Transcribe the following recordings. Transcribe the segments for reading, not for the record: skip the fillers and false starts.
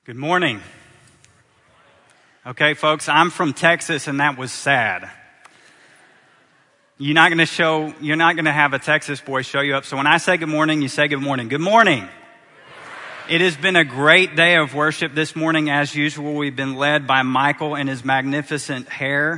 Good morning. Okay, folks, I'm from Texas, and that was sad. You're not going to have a Texas boy show you up. So when I say good morning, you say good morning. Good morning. It has been a great day of worship this morning. As usual, we've been led by Michael and his magnificent hair.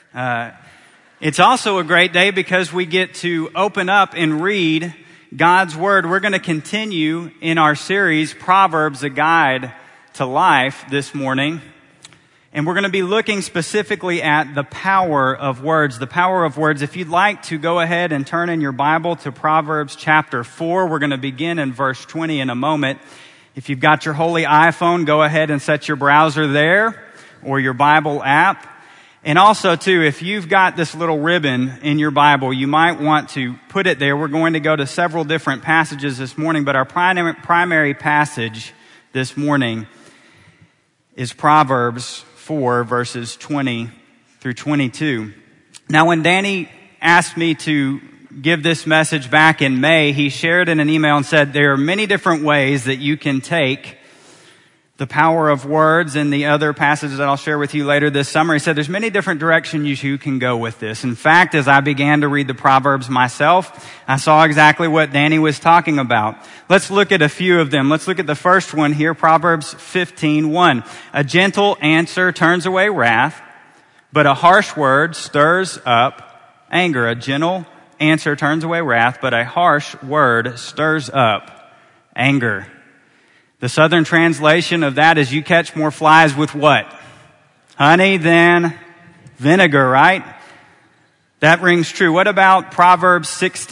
It's also a great day because we get to open up and read God's Word. We're going to continue in our series, Proverbs, a Guide to Life, this morning. And we're going to be looking specifically at the power of words. The power of words. If you'd like to go ahead and turn in your Bible to Proverbs chapter 4, we're going to begin in verse 20 in a moment. If you've got your holy iPhone, go ahead and set your browser there or your Bible app. And also, too, if you've got this little ribbon in your Bible, you might want to put it there. We're going to go to several different passages this morning, but our primary passage this morning is Proverbs 4, verses 20 through 22. Now, when Danny asked me to give this message back in May, he shared in an email and said there are many different ways that you can take the power of words and the other passages that I'll share with you later this summer. He said there's many different directions you can go with this. In fact, as I began to read the Proverbs myself, I saw exactly what Danny was talking about. Let's look at a few of them. Let's look at the first one here, Proverbs 15:1. A gentle answer turns away wrath, but a harsh word stirs up anger. A gentle answer turns away wrath, but a harsh word stirs up anger. The Southern translation of that is you catch more flies with what? Honey than vinegar, right? That rings true. What about Proverbs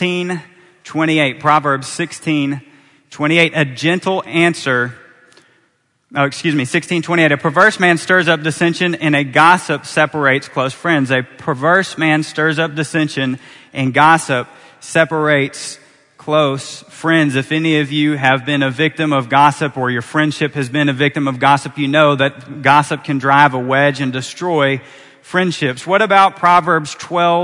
16:28? Proverbs 16:28. A gentle answer. 16:28. A perverse man stirs up dissension, and a gossip separates close friends. A perverse man stirs up dissension, and gossip separates close friends. If any of you have been a victim of gossip or your friendship has been a victim of gossip, you know that gossip can drive a wedge and destroy friendships. What about Proverbs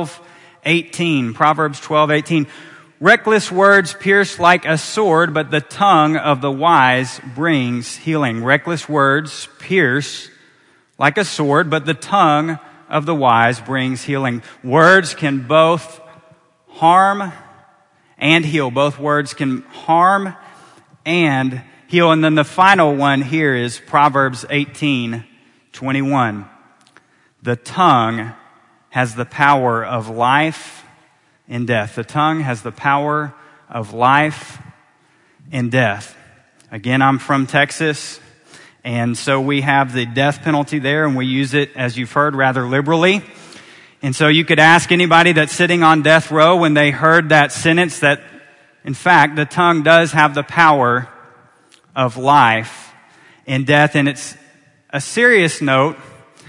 12:18? Proverbs 12:18. Reckless words pierce like a sword, but the tongue of the wise brings healing. Reckless words pierce like a sword, but the tongue of the wise brings healing. Words can both harm and heal. Both words can harm and heal. And then the final one here is Proverbs 18:21. The tongue has the power of life and death. The tongue has the power of life and death. Again, I'm from Texas, and so we have the death penalty there, and we use it, as you've heard, rather liberally. And so you could ask anybody that's sitting on death row when they heard that sentence that, in fact, the tongue does have the power of life and death. And it's a serious note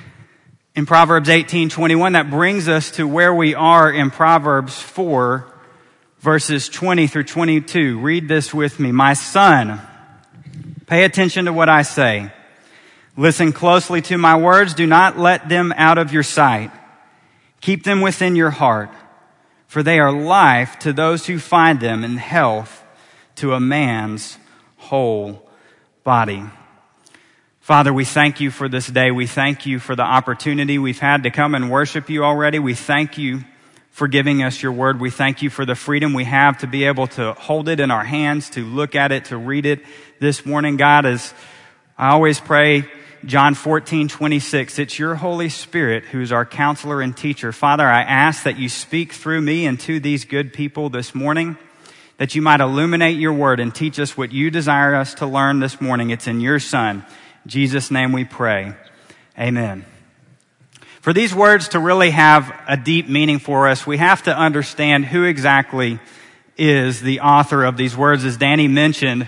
in Proverbs 18:21 that brings us to where we are in Proverbs 4, verses 20 through 22. Read this with me. My son, pay attention to what I say. Listen closely to my words. Do not let them out of your sight. Keep them within your heart, for they are life to those who find them and health to a man's whole body. Father, we thank you for this day. We thank you for the opportunity we've had to come and worship you already. We thank you for giving us your word. We thank you for the freedom we have to be able to hold it in our hands, to look at it, to read it this morning. God, as I always pray, John 14:26, it's your Holy Spirit who's our counselor and teacher. Father, I ask that you speak through me and to these good people this morning, that you might illuminate your word and teach us what you desire us to learn this morning. It's in your Son, Jesus' name we pray. Amen. For these words to really have a deep meaning for us, we have to understand who exactly is the author of these words. As Danny mentioned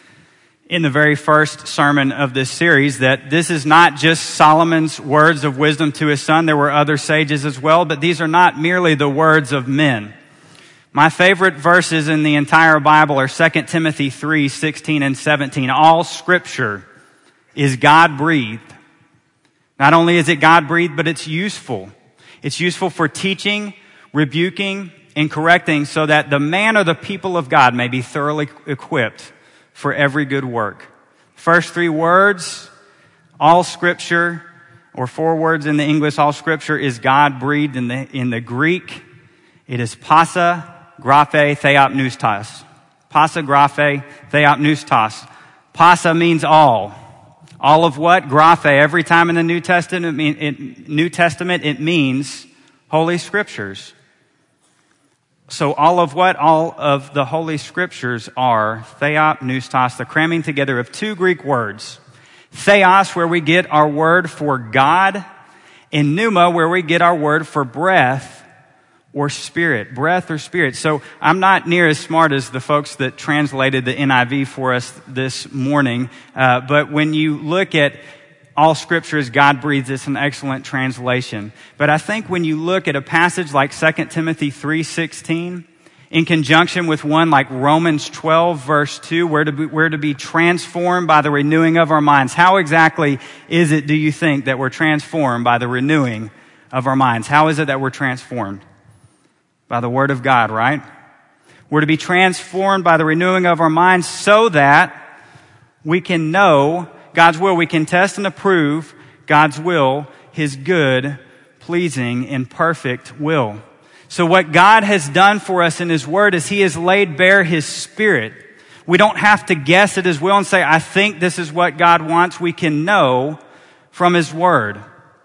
in the very first sermon of this series, that this is not just Solomon's words of wisdom to his son. There were other sages as well, but these are not merely the words of men. My favorite verses in the entire Bible are 2 Timothy 3:16 and 17. All scripture is God-breathed. Not only is it God-breathed, but it's useful. It's useful for teaching, rebuking, and correcting, so that the man or the people of God may be thoroughly equipped for every good work. First three words All Scripture, or 4 words in the English, all Scripture is God-breathed. In the Greek, it is pasa, graphe, theopneustos. Pasa, graphe, theopneustos. Pasa means all. All of what? Graphe. Every time in the New Testament, it means Holy Scriptures. So all of what? All of the Holy Scriptures are theopneustos, the cramming together of 2 Greek words. Theos, where we get our word for God, and pneuma, where we get our word for breath or spirit. Breath or spirit. So I'm not near as smart as the folks that translated the NIV for us this morning, but when you look at all Scripture is God-breathed, it's an excellent translation. But I think when you look at a passage like 2 Timothy 3:16, in conjunction with one like Romans 12 verse 2, we're to be transformed by the renewing of our minds. How exactly is it, do you think, that we're transformed by the renewing of our minds? How is it that we're transformed? By the Word of God, right? We're to be transformed by the renewing of our minds so that we can know God's will. We can test and approve God's will, His good, pleasing, and perfect will. So what God has done for us in His Word is He has laid bare His Spirit. We don't have to guess at His will and say, I think this is what God wants. We can know from His Word.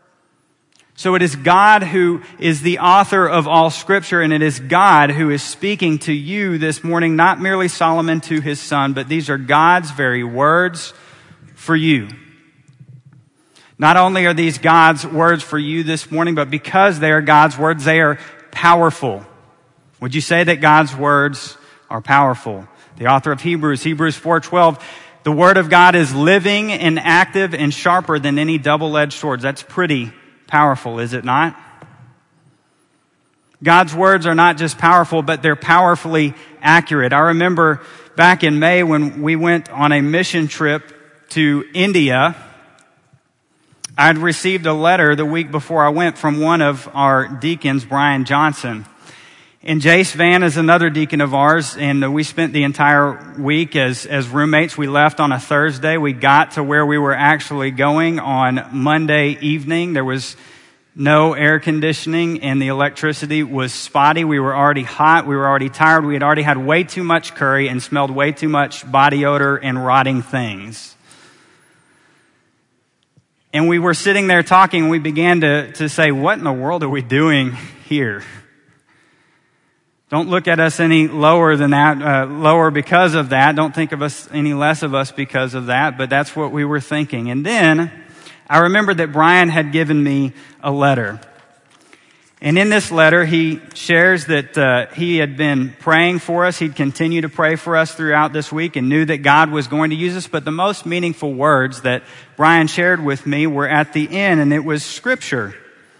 So it is God who is the author of all Scripture, and it is God who is speaking to you this morning, not merely Solomon to his son, but these are God's very words for you. Not only are these God's words for you this morning, but because they are God's words, they are powerful. Would you say that God's words are powerful? The author of Hebrews 4:12, the Word of God is living and active and sharper than any double-edged sword. That's pretty powerful, is it not? God's words are not just powerful, but they're powerfully accurate. I remember back in May when we went on a mission trip to India, I had received a letter the week before I went from one of our deacons, Brian Johnson. And Jace Van is another deacon of ours, and we spent the entire week as roommates. We left on a Thursday. We got to where we were actually going on Monday evening. There was no air conditioning, and the electricity was spotty. We were already hot. We were already tired. We had already had way too much curry and smelled way too much body odor and rotting things. And we were sitting there talking, and we began to say, what in the world are we doing here? Don't look at us any lower than that, lower because of that. Don't think of us any less of us because of that, but that's what we were thinking. And then I remembered that Brian had given me a letter. And in this letter, he shares that he had been praying for us. He'd continue to pray for us throughout this week and knew that God was going to use us. But the most meaningful words that Brian shared with me were at the end, and it was Scripture.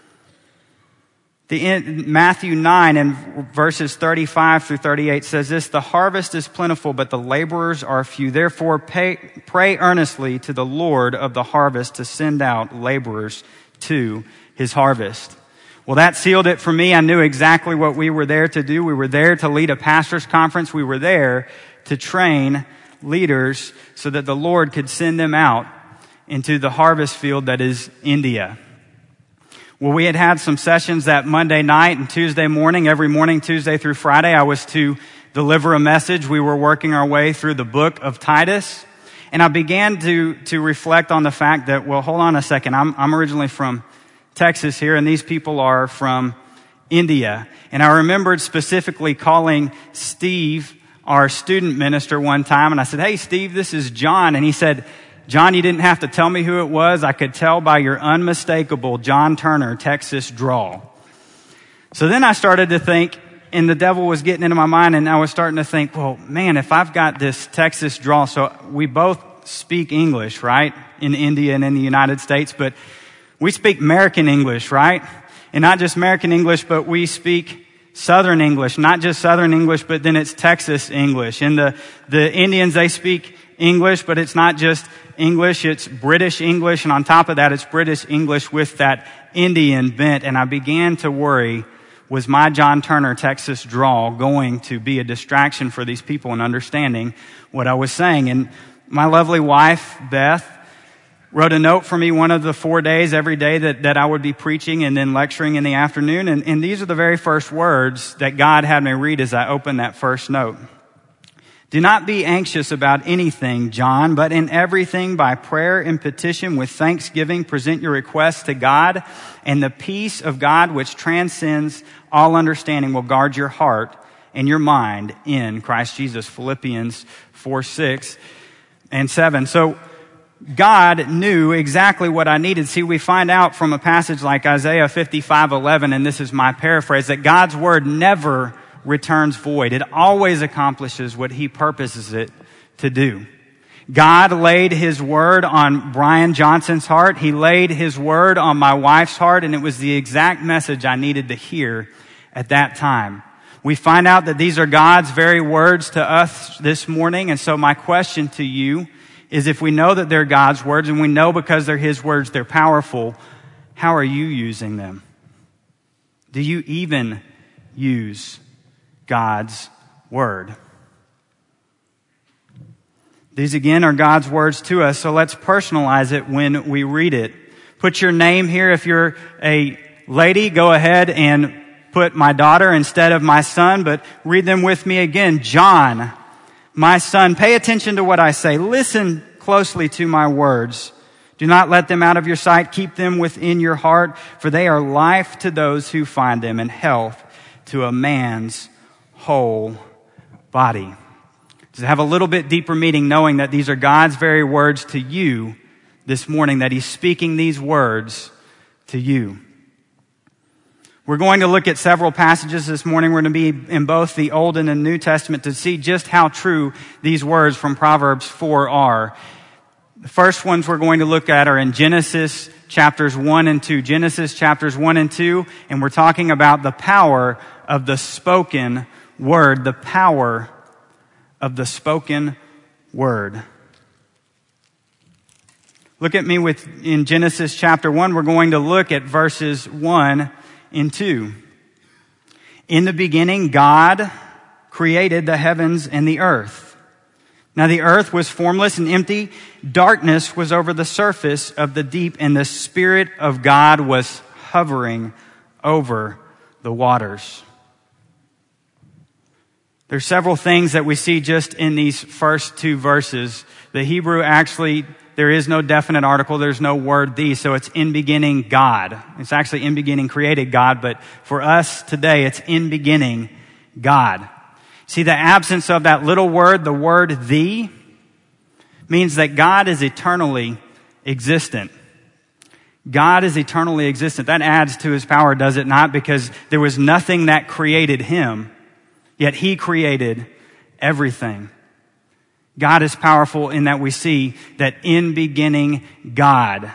Matthew 9 and verses 35 through 38 says this, the harvest is plentiful, but the laborers are few. Therefore, pray earnestly to the Lord of the harvest to send out laborers to His harvest. Well, that sealed it for me. I knew exactly what we were there to do. We were there to lead a pastor's conference. We were there to train leaders so that the Lord could send them out into the harvest field that is India. Well, we had some sessions that Monday night and Tuesday morning. Every morning, Tuesday through Friday, I was to deliver a message. We were working our way through the book of Titus. And I began to reflect on the fact that, well, hold on a second. I'm originally from Texas here, and these people are from India. And I remembered specifically calling Steve, our student minister, one time. And I said, hey, Steve, this is John. And he said, John, you didn't have to tell me who it was. I could tell by your unmistakable John Turner Texas drawl. So then I started to think, and the devil was getting into my mind, and I was starting to think, well, man, if I've got this Texas drawl, so we both speak English, right? In India and in the United States, but we speak American English, right? And not just American English, but we speak Southern English, not just Southern English, but then it's Texas English. And the Indians, they speak English, but it's not just English, it's British English, and on top of that, it's British English with that Indian bent. And I began to worry, was my John Turner Texas drawl going to be a distraction for these people in understanding what I was saying? And my lovely wife, Beth, wrote a note for me one of the 4 days, every day that I would be preaching and then lecturing in the afternoon. And these are the very first words that God had me read as I opened that first note. Do not be anxious about anything, John, but in everything by prayer and petition with thanksgiving present your requests to God, and the peace of God which transcends all understanding will guard your heart and your mind in Christ Jesus. Philippians 4:6-7. So God knew exactly what I needed. See, we find out from a passage like Isaiah 55:11, and this is my paraphrase, that God's word never returns void. It always accomplishes what he purposes it to do. God laid his word on Brian Johnson's heart. He laid his word on my wife's heart, and it was the exact message I needed to hear at that time. We find out that these are God's very words to us this morning, and so my question to you is, if we know that they're God's words, and we know because they're his words they're powerful, how are you using them? Do you even use God's word? These again are God's words to us, so let's personalize it when we read it. Put your name here. If you're a lady, go ahead and put my daughter instead of my son, but read them with me again. John, my son, pay attention to what I say. Listen closely to my words. Do not let them out of your sight. Keep them within your heart, for they are life to those who find them and health to a man's whole body. To have a little bit deeper meaning, knowing that these are God's very words to you this morning, that he's speaking these words to you. We're going to look at several passages this morning. We're going to be in both the Old and the New Testament to see just how true these words from Proverbs 4 are. The first ones we're going to look at are in Genesis chapters 1 and 2. Genesis chapters 1 and 2, and we're talking about the power of the spoken word. The power of the spoken word. Look at me in Genesis chapter 1. We're going to look at verses 1 and 2. In the beginning, God created the heavens and the earth. Now the earth was formless and empty. Darkness was over the surface of the deep, and the Spirit of God was hovering over the waters. There's several things that we see just in these first two verses. The Hebrew actually, there is no definite article. There's no word the, so it's in beginning God. It's actually in beginning created God, but for us today, it's in beginning God. See, the absence of that little word, the word the, means that God is eternally existent. God is eternally existent. That adds to his power, does it not? Because there was nothing that created him, yet he created everything. God is powerful in that we see that in beginning God.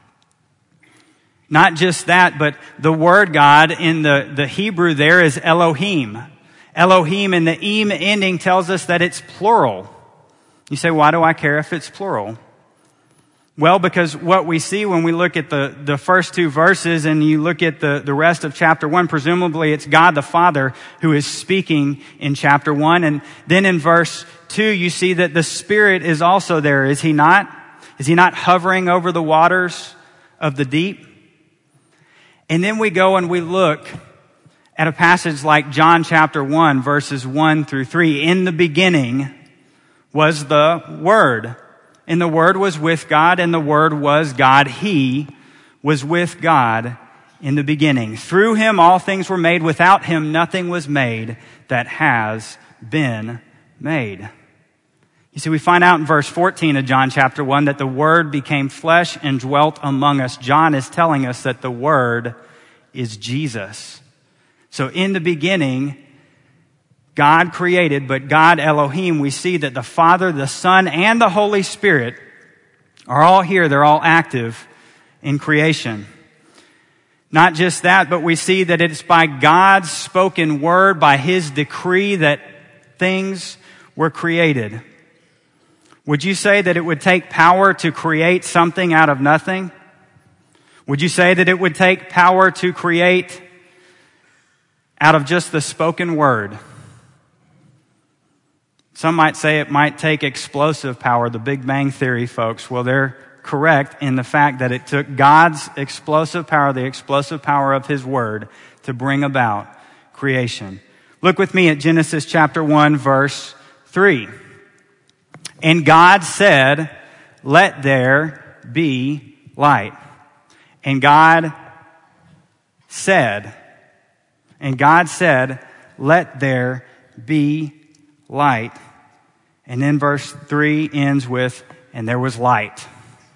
Not just that, but the word God in the Hebrew there is Elohim. Elohim in the im ending tells us that it's plural. You say, why do I care if it's plural? Well, because what we see when we look at the first two verses and you look at the rest of chapter 1, presumably it's God the Father who is speaking in chapter 1. And then in verse 2, you see that the Spirit is also there, is he not? Is he not hovering over the waters of the deep? And then we go and we look at a passage like John chapter 1, verses 1 through 3. In the beginning was the Word, and the Word was with God, and the Word was God. He was with God in the beginning. Through him all things were made. Without him nothing was made that has been made. You see, we find out in verse 14 of John chapter 1 that the Word became flesh and dwelt among us. John is telling us that the Word is Jesus. So in the beginning, God created, but God Elohim, we see that the Father, the Son, and the Holy Spirit are all here. They're all active in creation. Not just that, but we see that it's by God's spoken word, by his decree, that things were created. Would you say that it would take power to create something out of nothing? Would you say that it would take power to create out of just the spoken word? Some might say it might take explosive power, the Big Bang Theory folks. Well, they're correct in the fact that it took God's explosive power, the explosive power of His Word, to bring about creation. Look with me at Genesis chapter 1, verse 3. And God said, "Let there be light." And God said, "Let there be light." And then verse 3 ends with, "And there was light."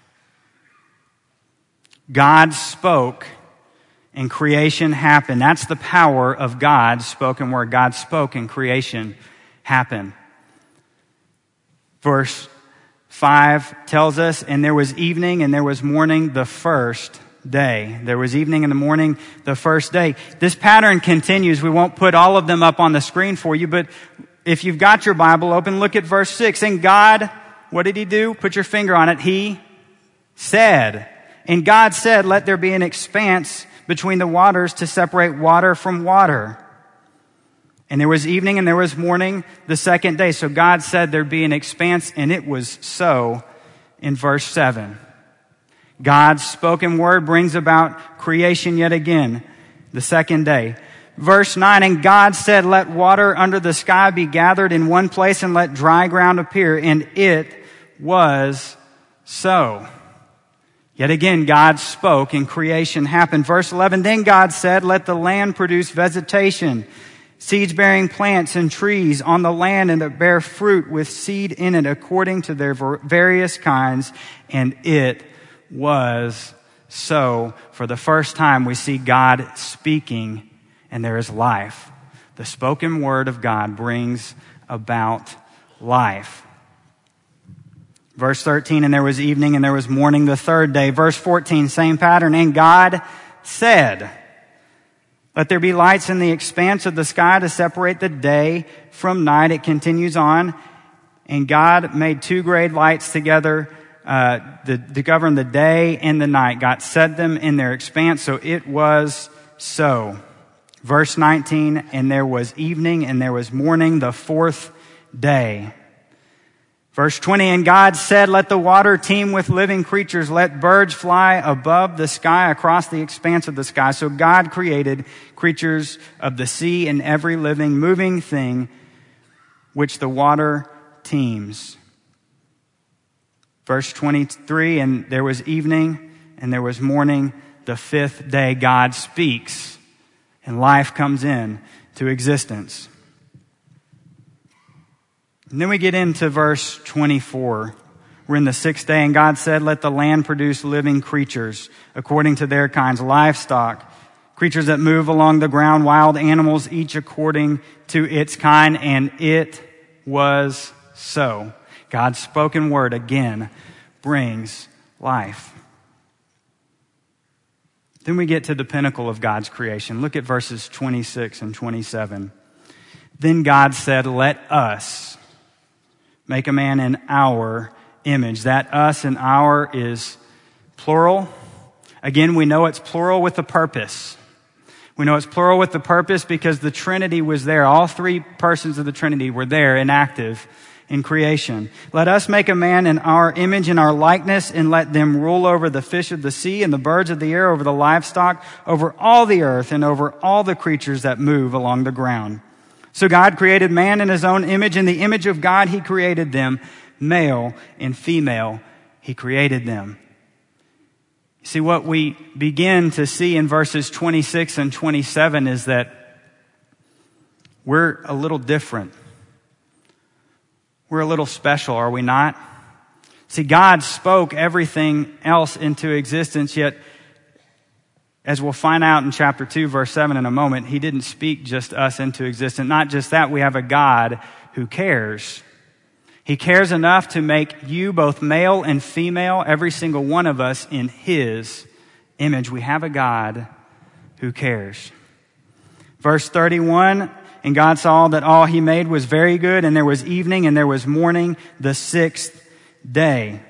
God spoke and creation happened. That's the power of God's spoken word. God spoke and creation happened. Verse 5 tells us, "And there was evening and there was morning the first day." There was evening and the morning the first day. This pattern continues. We won't put all of them up on the screen for you, but if you've got your Bible open, look at verse 6. And God, what did He do? Put your finger on it. He said. And God said, "Let there be an expanse between the waters to separate water from water." And there was evening and there was morning the second day. So God said there'd be an expanse, and it was so in verse 7. God's spoken word brings about creation yet again, the second day. Verse 9, and God said, "Let water under the sky be gathered in one place, and let dry ground appear." And it was so. Yet again, God spoke and creation happened. Verse 11, then God said, "Let the land produce vegetation, seeds-bearing plants and trees on the land, and that bear fruit with seed in it according to their various kinds." And it was so. For the first time, we see God speaking, and there is life. The spoken word of God brings about life. Verse 13, and there was evening and there was morning the third day. Verse 14, same pattern. And God said, "Let there be lights in the expanse of the sky to separate the day from night." It continues on. And God made two great lights together to govern the day and the night. God set them in their expanse, so it was so. Verse 19, and there was evening and there was morning the fourth day. Verse 20, and God said, "Let the water teem with living creatures. Let birds fly above the sky across the expanse of the sky." So God created creatures of the sea and every living, moving thing which the water teems. Verse 23, and there was evening and there was morning the fifth day. God speaks and life comes in to existence. And then we get into verse 24. We're in the sixth day, and God said, "Let the land produce living creatures according to their kinds, livestock, creatures that move along the ground, wild animals, each according to its kind." And it was so. God's spoken word again brings life. Then we get to the pinnacle of God's creation. Look at verses 26 and 27. Then God said, "Let us make a man in our image." That us and our is plural. Again, we know it's plural with a purpose. We know it's plural with the purpose because the Trinity was there. All three persons of the Trinity were there and active in creation. "Let us make a man in our image and our likeness, and let them rule over the fish of the sea and the birds of the air, over the livestock, over all the earth, and over all the creatures that move along the ground." So God created man in His own image. In the image of God, He created them. Male and female, He created them. See, what we begin to see in verses 26 and 27 is that we're a little different. We're a little special, are we not? See, God spoke everything else into existence, yet as we'll find out in chapter 2, verse 7 in a moment, He didn't speak just us into existence. Not just that, we have a God who cares. He cares enough to make you both male and female, every single one of us, in His image. We have a God who cares. Verse 31, and God saw that all He made was very good, and there was evening and there was morning the sixth day.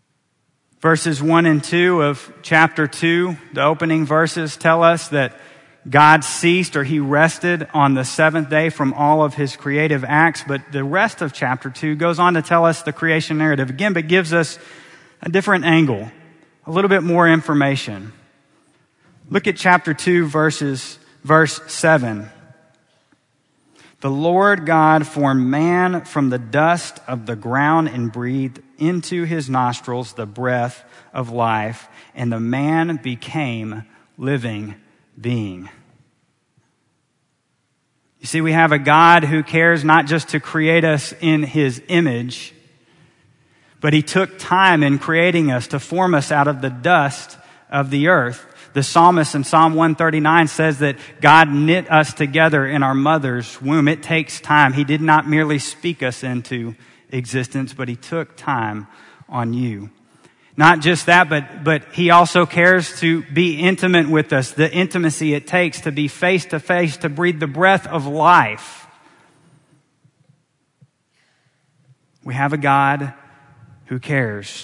Verses 1 and 2 of chapter 2, the opening verses, tell us that God ceased or he rested on the seventh day from all of his creative acts. But the rest of chapter 2 goes on to tell us the creation narrative again, but gives us a different angle, a little bit more information. Look at chapter 2, verse 7. The Lord God formed man from the dust of the ground and breathed into his nostrils the breath of life, and the man became living being. You see, we have a God who cares not just to create us in his image, but he took time in creating us to form us out of the dust of the earth. The psalmist in Psalm 139 says that God knit us together in our mother's womb. It takes time. He did not merely speak us into existence, but he took time on you. Not just that, but he also cares to be intimate with us, the intimacy it takes to be face to face, to breathe the breath of life. We have a God who cares.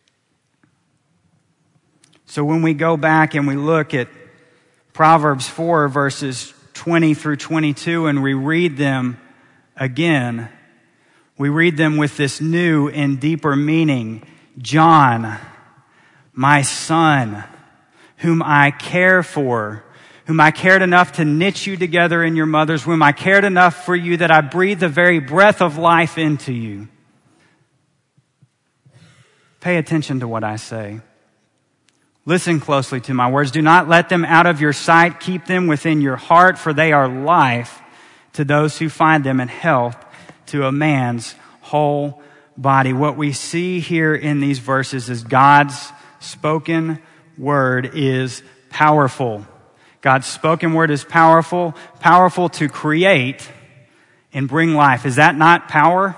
So when we go back and we look at Proverbs 4 verses 20 through 22 and we read them again, we read them with this new and deeper meaning. John, my son, whom I care for, whom I cared enough to knit you together in your mother's womb. I cared enough for you that I breathed the very breath of life into you. Pay attention to what I say. Listen closely to my words. Do not let them out of your sight. Keep them within your heart, for they are life to those who find them and health to a man's whole body. What we see here in these verses is God's spoken word is powerful. God's spoken word is powerful to create and bring life. Is that not power?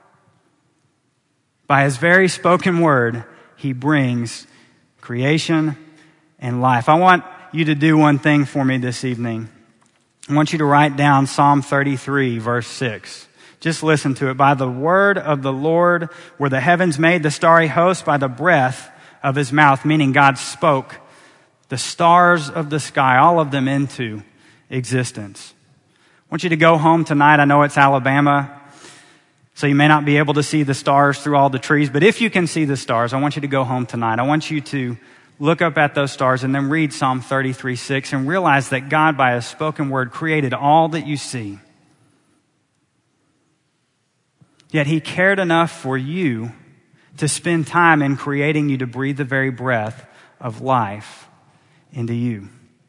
By his very spoken word, he brings creation and life. I want you to do one thing for me this evening. I want you to write down Psalm 33, verse 6. Just listen to it. By the word of the Lord were the heavens made, the starry host by the breath of his mouth, meaning God spoke the stars of the sky, all of them into existence. I want you to go home tonight. I know it's Alabama, so you may not be able to see the stars through all the trees, but if you can see the stars, I want you to go home tonight. I want you to look up at those stars and then read Psalm 33:6 and realize that God, by his spoken word, created all that you see. Yet he cared enough for you to spend time in creating you to breathe the very breath of life into you.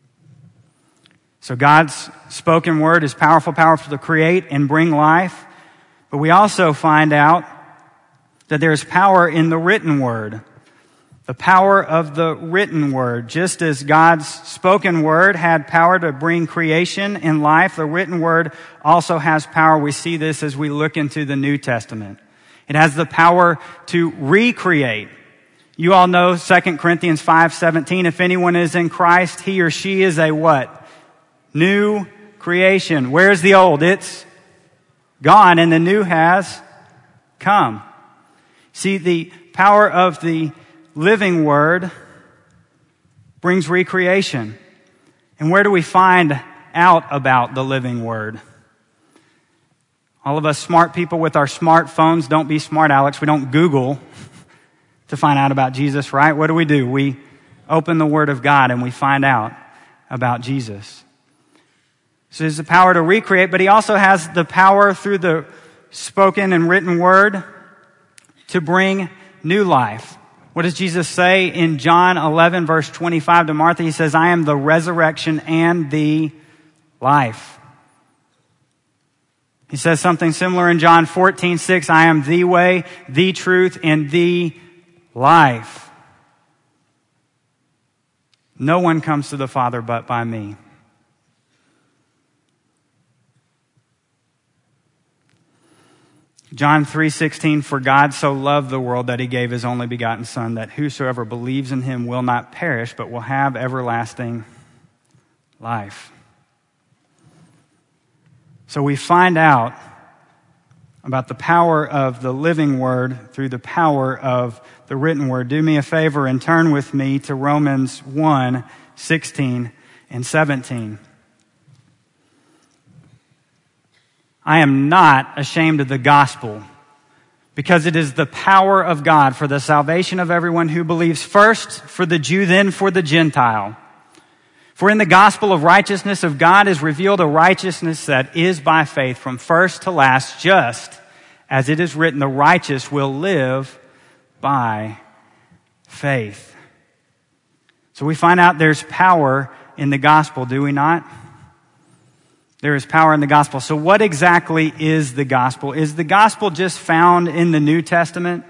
So God's spoken word is powerful to create and bring life. But we also find out that there's power in the written word. The power of the written word. Just as God's spoken word had power to bring creation and life, the written word also has power. We see this as we look into the New Testament. It has the power to recreate. You all know 2 Corinthians 5:17. If anyone is in Christ, he or she is a what? New creation. Where's the old? It's gone, and the new has come. See, the power of the living word brings recreation. And where do we find out about the living word? All of us smart people with our smartphones, don't be smart, Alex. We don't Google to find out about Jesus, right? What do? We open the Word of God and we find out about Jesus. So there's the power to recreate, but he also has the power through the spoken and written word to bring new life. What does Jesus say in John 11, verse 25 to Martha? He says, I am the resurrection and the life. He says something similar in John 14:6. I am the way, the truth, and the life. No one comes to the Father but by me. John 3:16, for God so loved the world that he gave his only begotten Son, that whosoever believes in him will not perish, but will have everlasting life. So we find out about the power of the living word through the power of the written word. Do me a favor and turn with me to Romans 1:16 and 17. I am not ashamed of the gospel, because it is the power of God for the salvation of everyone who believes, first for the Jew, then for the Gentile. For in the gospel of righteousness of God is revealed a righteousness that is by faith from first to last, just as it is written, the righteous will live by faith. So we find out there's power in the gospel, do we not? There is power in the gospel. So what exactly is the gospel? Is the gospel just found in the New Testament?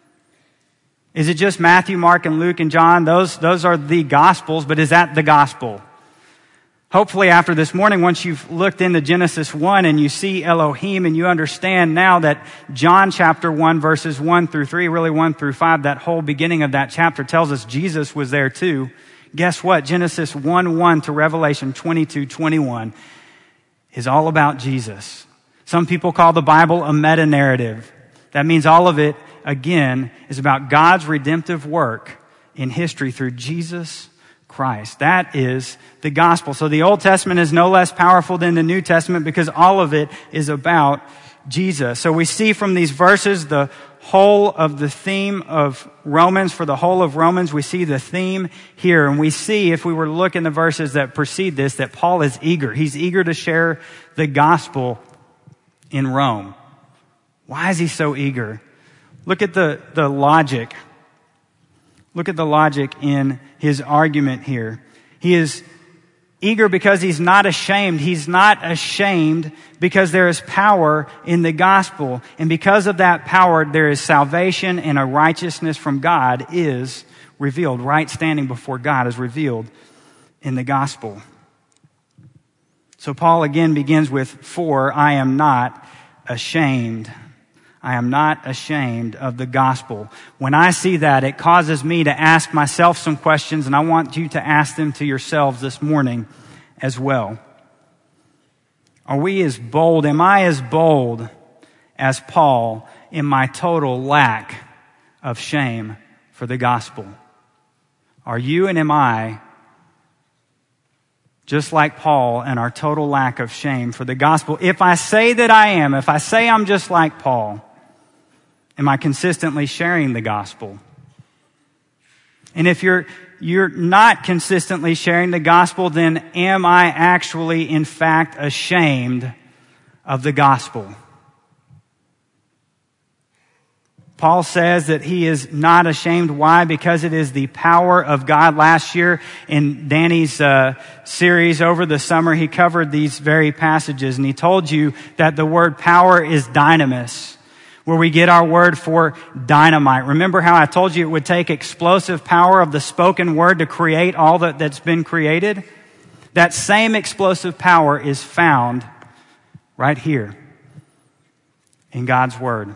Is it just Matthew, Mark, and Luke, and John? Those are the gospels, but is that the gospel? Hopefully after this morning, once you've looked into Genesis 1 and you see Elohim and you understand now that John chapter 1 verses 1 through 3, really 1 through 5, that whole beginning of that chapter tells us Jesus was there too. Guess what? Genesis 1:1 to Revelation 22:21 is all about Jesus. Some people call the Bible a meta-narrative. That means all of it, again, is about God's redemptive work in history through Jesus Christ. That is the gospel. So the Old Testament is no less powerful than the New Testament because all of it is about Jesus. So we see from these verses the whole of the theme of Romans. For the whole of Romans, we see the theme here. And we see, if we were to look in the verses that precede this, that Paul is eager. He's eager to share the gospel in Rome. Why is he so eager? Look at the logic. Look at the logic in his argument here. He is eager because he's not ashamed. He's not ashamed because there is power in the gospel. And because of that power, there is salvation, and a righteousness from God is revealed. Right standing before God is revealed in the gospel. So Paul again begins with, for I am not ashamed. I am not ashamed of the gospel. When I see that, it causes me to ask myself some questions, and I want you to ask them to yourselves this morning as well. Are we as bold? Am I as bold as Paul in my total lack of shame for the gospel? Are you and am I just like Paul in our total lack of shame for the gospel? If I say that I am, if I say I'm just like Paul, am I consistently sharing the gospel? And if you're not consistently sharing the gospel, then am I actually, in fact, ashamed of the gospel? Paul says that he is not ashamed. Why? Because it is the power of God. Last year in Danny's series over the summer, he covered these very passages, and he told you that the word power is dynamis, where we get our word for dynamite. Remember how I told you it would take explosive power of the spoken word to create all that's been created? That same explosive power is found right here in God's word.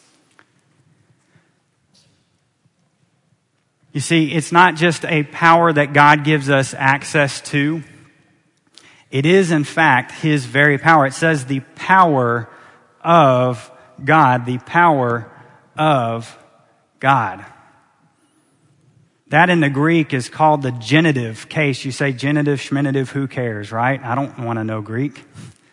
You see, it's not just a power that God gives us access to. It is, in fact, His very power. It says the power of God, the power of God. That in the Greek is called the genitive case. You say genitive, schmenitive, who cares, right? I don't want to know Greek.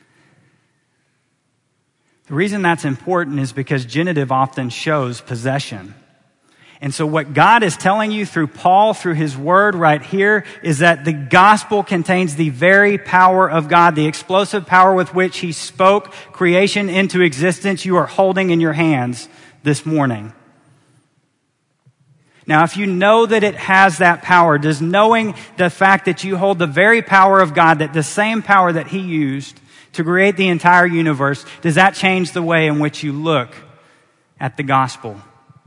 The reason that's important is because genitive often shows possession. And so what God is telling you through Paul, through his word right here, is that the gospel contains the very power of God, the explosive power with which He spoke creation into existence you are holding in your hands this morning. Now, if you know that it has that power, does knowing the fact that you hold the very power of God, that the same power that He used to create the entire universe, does that change the way in which you look at the gospel?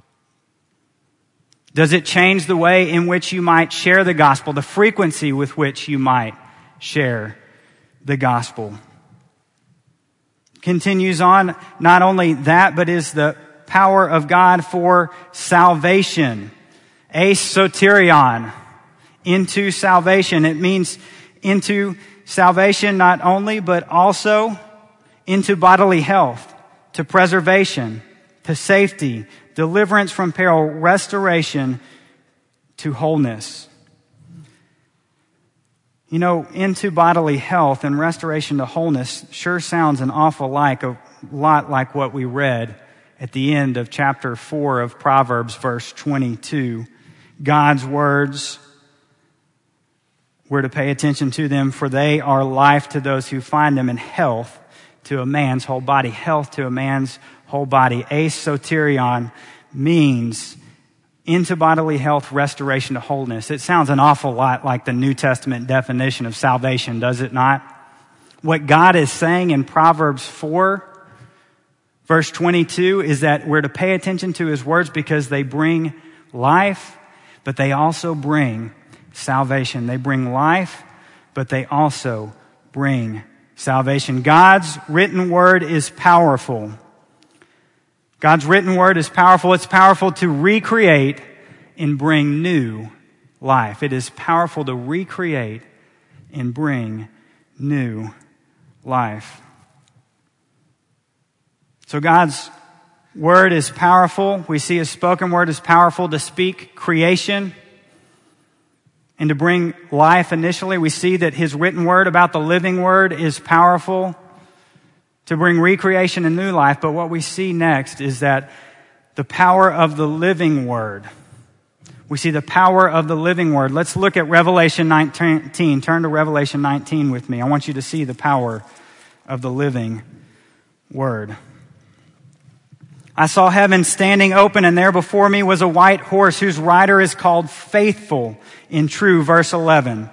Does it change the way in which you might share the gospel, the frequency with which you might share the gospel? Continues on, not only that, but is the power of God for salvation. Eis soterion, into salvation. It means into salvation not only, but also into bodily health, to preservation, to safety, deliverance from peril, restoration to wholeness. You know, into bodily health and restoration to wholeness sure sounds an awful lot like what we read at the end of chapter 4 of Proverbs, verse 22. God's words, we're to pay attention to them, for they are life to those who find them, and health to a man's whole body. Health to a man's whole body. Asoterion means into bodily health, restoration to wholeness. It sounds an awful lot like the New Testament definition of salvation, does it not? What God is saying in Proverbs 4, verse 22, is that we're to pay attention to his words because they bring life, but they also bring salvation. They bring life, but they also bring salvation. God's written word is powerful. God's written word is powerful. It's powerful to recreate and bring new life. It is powerful to recreate and bring new life. So God's word is powerful. We see his spoken word is powerful to speak creation and to bring life initially. We see that his written word about the living word is powerful to bring recreation and new life. But what we see next is that the power of the living word. We see the power of the living word. Let's look at Revelation 19. Turn to Revelation 19 with me. I want you to see the power of the living word. I saw heaven standing open, and there before me was a white horse whose rider is called Faithful and True. Verse 11.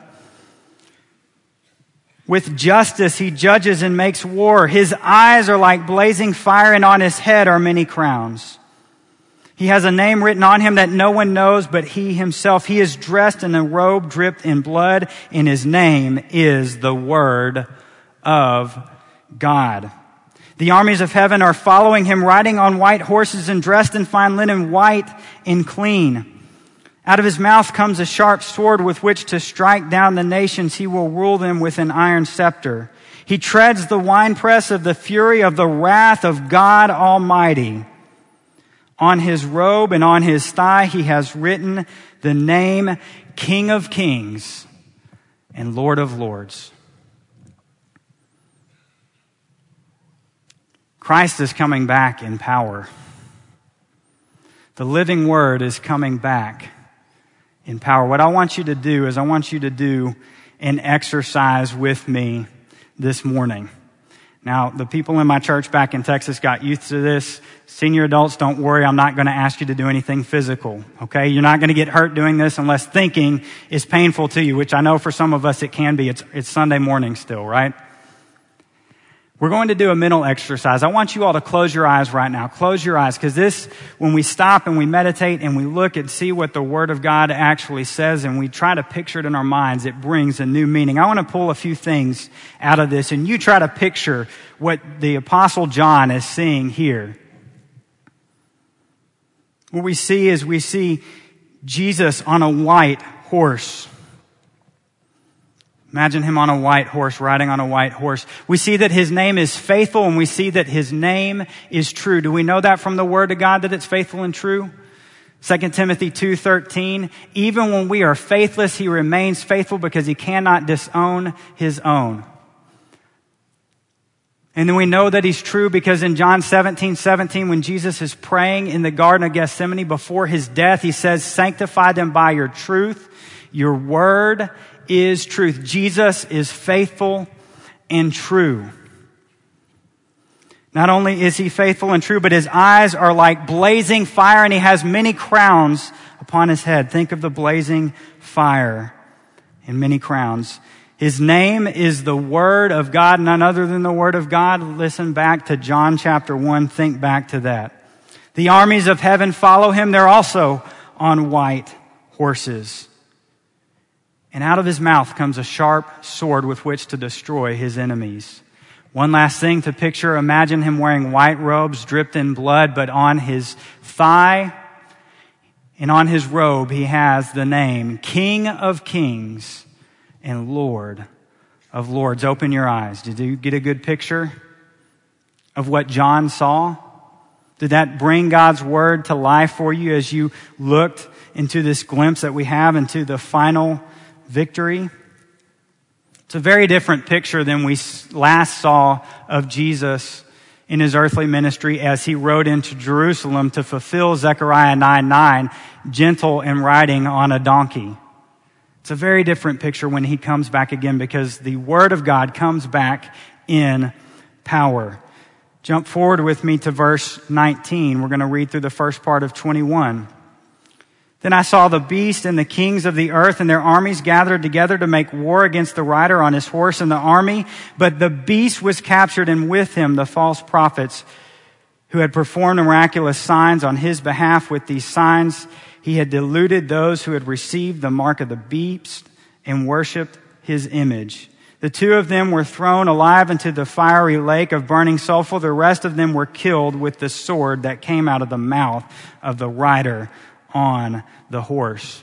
With justice he judges and makes war. His eyes are like blazing fire, and on his head are many crowns. He has a name written on him that no one knows but he himself. He is dressed in a robe dripped in blood, and his name is the Word of God. The armies of heaven are following him, riding on white horses and dressed in fine linen, white and clean. Out of his mouth comes a sharp sword with which to strike down the nations. He will rule them with an iron scepter. He treads the winepress of the fury of the wrath of God Almighty. On his robe and on his thigh he has written the name King of Kings and Lord of Lords. Christ is coming back in power. The living word is coming back in power. What I want you to do is I want you to do an exercise with me this morning. Now, the people in my church back in Texas got used to this. Senior adults, don't worry. I'm not going to ask you to do anything physical. Okay? You're not going to get hurt doing this unless thinking is painful to you, which I know for some of us it can be. It's Sunday morning still, right? We're going to do a mental exercise. I want you all to close your eyes right now. Close your eyes, because this, when we stop and we meditate and we look and see what the Word of God actually says and we try to picture it in our minds, it brings a new meaning. I want to pull a few things out of this, and you try to picture what the Apostle John is seeing here. What we see is we see Jesus on a white horse. Imagine him on a white horse, riding on a white horse. We see that his name is faithful, and we see that his name is true. Do we know that from the Word of God, that it's faithful and true? 2 Timothy 2:13, even when we are faithless, he remains faithful because he cannot disown his own. And then we know that he's true because in John 17:17, when Jesus is praying in the Garden of Gethsemane before his death, he says, sanctify them by your truth. Your word is truth. Jesus is faithful and true. Not only is he faithful and true, but his eyes are like blazing fire, and he has many crowns upon his head. Think of the blazing fire and many crowns. His name is the Word of God, none other than the Word of God. Listen back to John chapter 1. Think back to that. The armies of heaven follow him. They're also on white horses. And out of his mouth comes a sharp sword with which to destroy his enemies. One last thing to picture. Imagine him wearing white robes dripped in blood, but on his thigh and on his robe he has the name King of Kings and Lord of Lords. Open your eyes. Did you get a good picture of what John saw? Did that bring God's word to life for you as you looked into this glimpse that we have into the final victory? It's a very different picture than we last saw of Jesus in his earthly ministry as he rode into Jerusalem to fulfill Zechariah 9:9, gentle and riding on a donkey. It's a very different picture when he comes back again because the Word of God comes back in power. Jump forward with me to verse 19. We're going to read through the first part of 21. Then I saw the beast and the kings of the earth and their armies gathered together to make war against the rider on his horse and the army. But the beast was captured, and with him the false prophets who had performed miraculous signs on his behalf. With these signs he had deluded those who had received the mark of the beast and worshipped his image. The two of them were thrown alive into the fiery lake of burning sulfur. The rest of them were killed with the sword that came out of the mouth of the rider on the horse.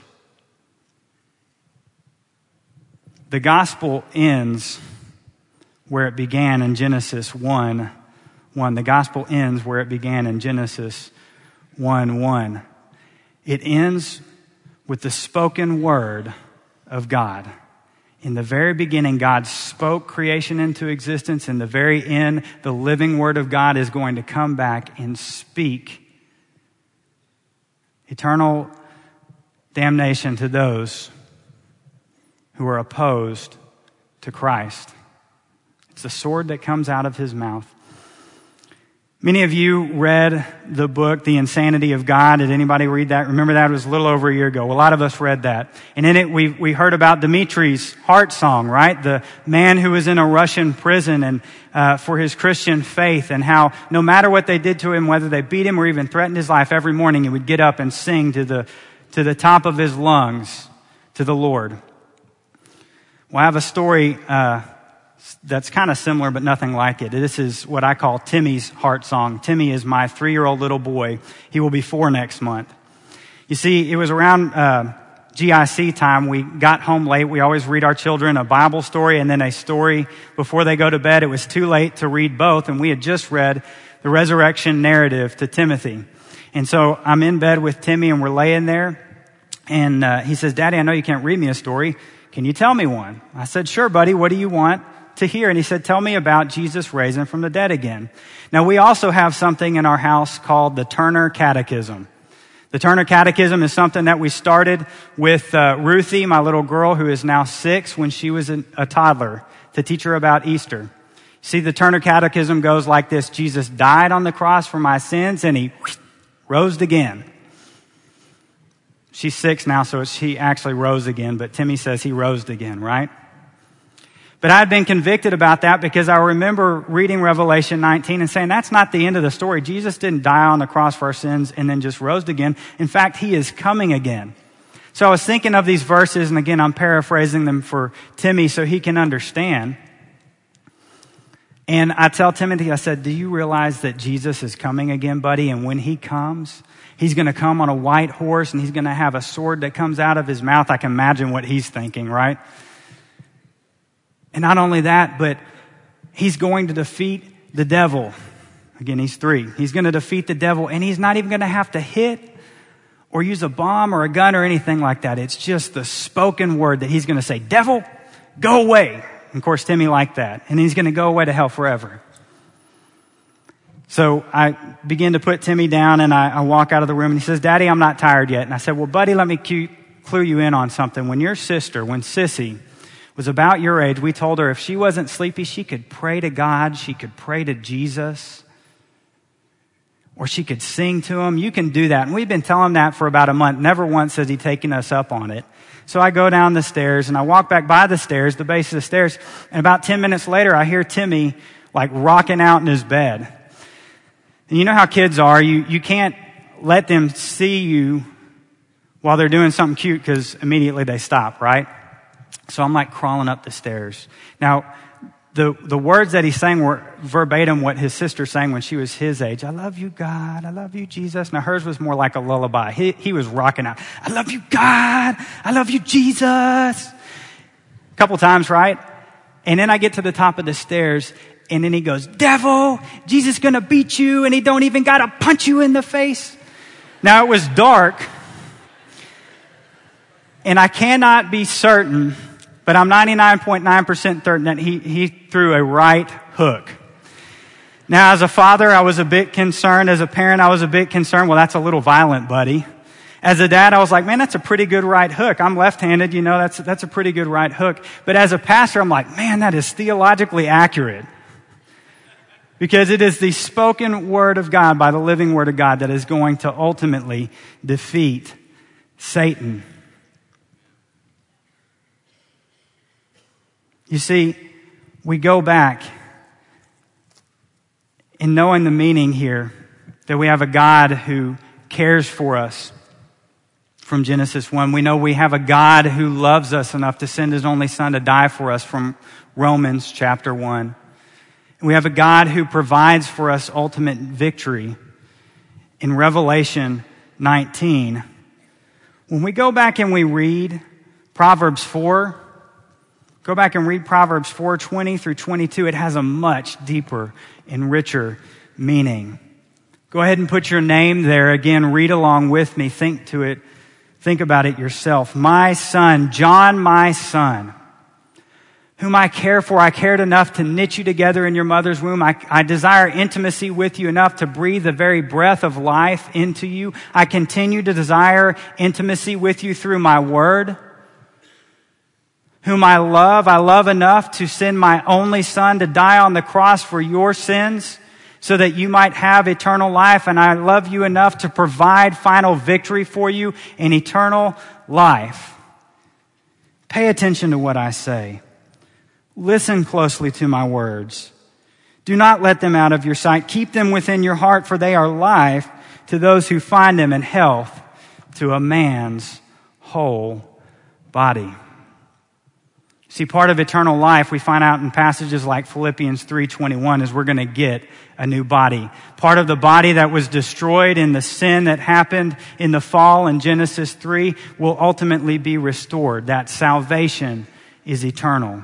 The gospel ends where it began in Genesis 1:1. The gospel ends where it began in Genesis 1:1. It ends with the spoken word of God. In the very beginning, God spoke creation into existence. In the very end, the living word of God is going to come back and speak eternal damnation to those who are opposed to Christ. It's the sword that comes out of his mouth. Many of you read the book, The Insanity of God. Did anybody read that? Remember that? It was a little over a year ago. A lot of us read that. And in it, we heard about Dimitri's heart song, right? The man who was in a Russian prison and for his Christian faith, and how no matter what they did to him, whether they beat him or even threatened his life, every morning he would get up and sing to the top of his lungs to the Lord. Well, I have a story that's kind of similar, but nothing like it. This is what I call Timmy's heart song. Timmy is my 3-year-old little boy. He will be 4 next month. You see, it was around GIC time. We got home late. We always read our children a Bible story and then a story before they go to bed. It was too late to read both, and we had just read the resurrection narrative to Timothy. And so I'm in bed with Timmy, and we're laying there, and he says, "Daddy, I know you can't read me a story. Can you tell me one?" I said, "Sure, buddy. What do you want to hear?" And he said, "Tell me about Jesus raising from the dead again." Now, we also have something in our house called the Turner Catechism. The Turner Catechism is something that we started with Ruthie, my little girl, who is now 6, when she was a toddler, to teach her about Easter. See, the Turner Catechism goes like this: Jesus died on the cross for my sins, and he rose again. She's 6 now, so she actually rose again, but Timmy says he rose again, right? But I had been convicted about that because I remember reading Revelation 19 and saying, that's not the end of the story. Jesus didn't die on the cross for our sins and then just rose again. In fact, he is coming again. So I was thinking of these verses, and again, I'm paraphrasing them for Timmy so he can understand. And I tell Timothy, I said, "Do you realize that Jesus is coming again, buddy? And when he comes, he's going to come on a white horse, and he's going to have a sword that comes out of his mouth." I can imagine what he's thinking, right? And not only that, but he's going to defeat the devil. Again, he's 3. He's going to defeat the devil, and he's not even going to have to hit or use a bomb or a gun or anything like that. It's just the spoken word that he's going to say, "Devil, go away." And of course, Timmy liked that. And he's going to go away to hell forever. So I begin to put Timmy down, and I walk out of the room, and he says, "Daddy, I'm not tired yet." And I said, "Well, buddy, let me clue you in on something. When your sister, when Sissy was about your age, we told her if she wasn't sleepy, she could pray to God, she could pray to Jesus, or she could sing to him. You can do that." And we've been telling him that for about a month. Never once has he taken us up on it. So I go down the stairs, and I walk back by the stairs, the base of the stairs, and about 10 minutes later, I hear Timmy like rocking out in his bed. And you know how kids are. You can't let them see you while they're doing something cute because immediately they stop, right? So I'm like crawling up the stairs. Now, the words that he sang were verbatim what his sister sang when she was his age. "I love you, God. I love you, Jesus." Now, hers was more like a lullaby. He was rocking out. "I love you, God. I love you, Jesus." A couple times, right? And then I get to the top of the stairs, and then he goes, "Devil, Jesus is going to beat you, and he don't even got to punch you in the face." Now, it was dark, and I cannot be certain But I'm 99.9% certain that he threw a right hook. Now, as a father, I was a bit concerned. As a parent, I was a bit concerned. Well, that's a little violent, buddy. As a dad, I was like, man, that's a pretty good right hook. I'm left-handed, that's a pretty good right hook. But as a pastor, I'm like, man, that is theologically accurate. Because it is the spoken word of God by the living word of God that is going to ultimately defeat Satan. You see, we go back in knowing the meaning here that we have a God who cares for us from Genesis 1. We know we have a God who loves us enough to send his only son to die for us from Romans chapter 1. And we have a God who provides for us ultimate victory in Revelation 19. When we go back and we read Proverbs 4, go back and read Proverbs 4:20 through 22. It has a much deeper and richer meaning. Go ahead and put your name there. Again, read along with me. Think about it yourself. My son, John, my son, whom I care for, I cared enough to knit you together in your mother's womb. I desire intimacy with you enough to breathe the very breath of life into you. I continue to desire intimacy with you through my word. Whom I love enough to send my only son to die on the cross for your sins so that you might have eternal life. And I love you enough to provide final victory for you in eternal life. Pay attention to what I say. Listen closely to my words. Do not let them out of your sight. Keep them within your heart, for they are life to those who find them and health to a man's whole body. See, part of eternal life we find out in passages like Philippians 3:21 is we're going to get a new body. Part of the body that was destroyed in the sin that happened in the fall in Genesis 3 will ultimately be restored. That salvation is eternal.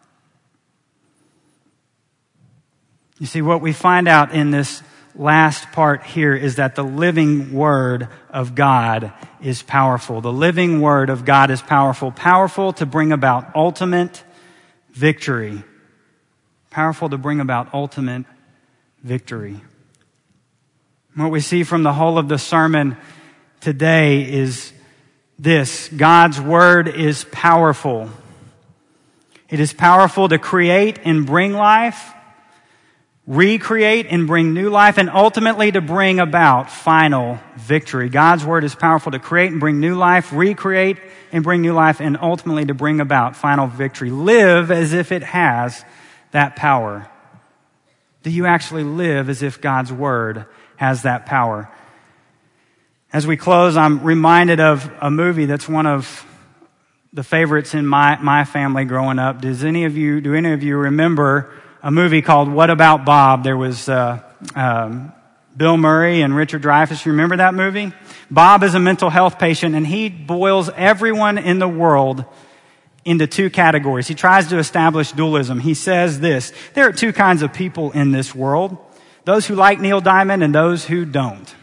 You see, what we find out in this last part here is that the living word of God is powerful. The living word of God is powerful. Powerful to bring about ultimate victory. Powerful to bring about ultimate victory. What we see from the whole of the sermon today is this: God's word is powerful. It is powerful to create and bring life, recreate and bring new life, and ultimately to bring about final victory. God's word is powerful to create and bring new life, recreate and bring new life, and ultimately to bring about final victory. Live as if it has that power. Do you actually live as if God's word has that power? As we close, I'm reminded of a movie that's one of the favorites in my family growing up. Do any of you remember a movie called What About Bob? There was Bill Murray and Richard Dreyfuss. You remember that movie? Bob is a mental health patient, and he boils everyone in the world into two categories. He tries to establish dualism. He says this: there are two kinds of people in this world: those who like Neil Diamond and those who don't.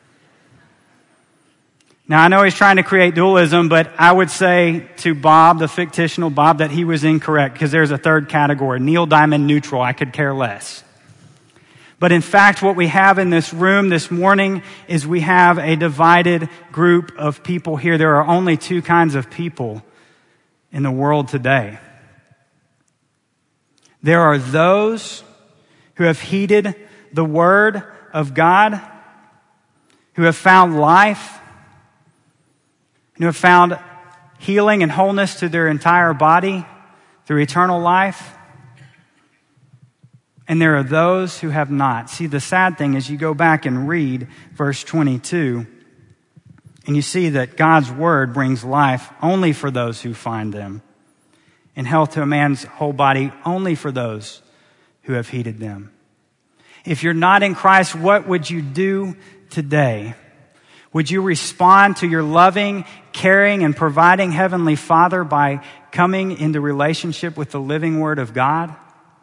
Now, I know he's trying to create dualism, but I would say to Bob, the fictional Bob, that he was incorrect, because there's a third category: Neil Diamond neutral. I could care less. But in fact, what we have in this room this morning is we have a divided group of people here. There are only two kinds of people in the world today. There are those who have heeded the word of God, who have found life, who have found healing and wholeness to their entire body through eternal life. And there are those who have not. See, the sad thing is you go back and read verse 22, and you see that God's word brings life only for those who find them, and health to a man's whole body only for those who have heeded them. If you're not in Christ, what would you do today? Would you respond to your loving, caring, and providing Heavenly Father by coming into relationship with the living Word of God?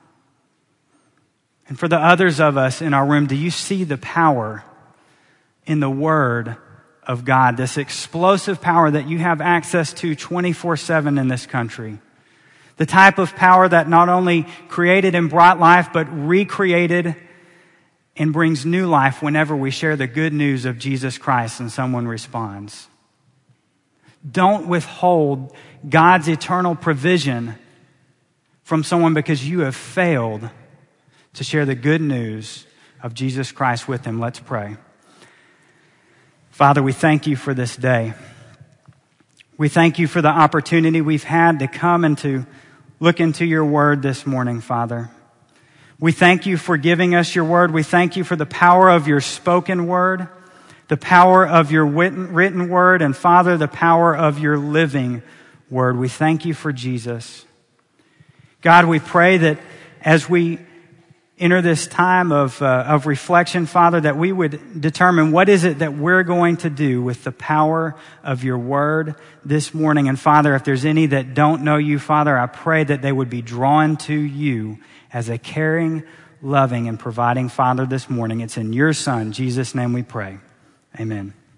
And for the others of us in our room, do you see the power in the Word of God? This explosive power that you have access to 24/7 in this country. The type of power that not only created and brought life, but recreated and brings new life whenever we share the good news of Jesus Christ and someone responds. Don't withhold God's eternal provision from someone because you have failed to share the good news of Jesus Christ with them. Let's pray. Father, we thank you for this day. We thank you for the opportunity we've had to come and to look into your word this morning, Father. We thank you for giving us your word. We thank you for the power of your spoken word, the power of your written word, and Father, the power of your living word. We thank you for Jesus. God, we pray that as we enter this time of reflection, Father, that we would determine what is it that we're going to do with the power of your word this morning. And Father, if there's any that don't know you, Father, I pray that they would be drawn to you as a caring, loving, and providing Father this morning. It's in your Son, Jesus' name we pray. Amen.